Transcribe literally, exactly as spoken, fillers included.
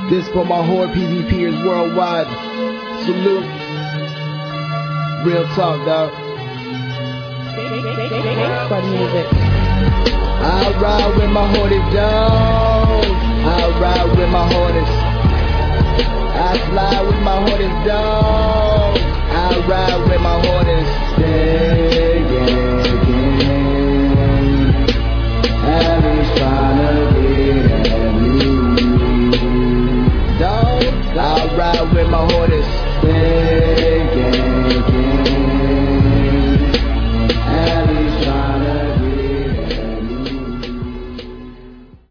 This for my horde PvPers worldwide. Salute. Real talk, dog. I ride with my hoarded dogs. I ride with my hoarders. I slide with my hoarded dogs.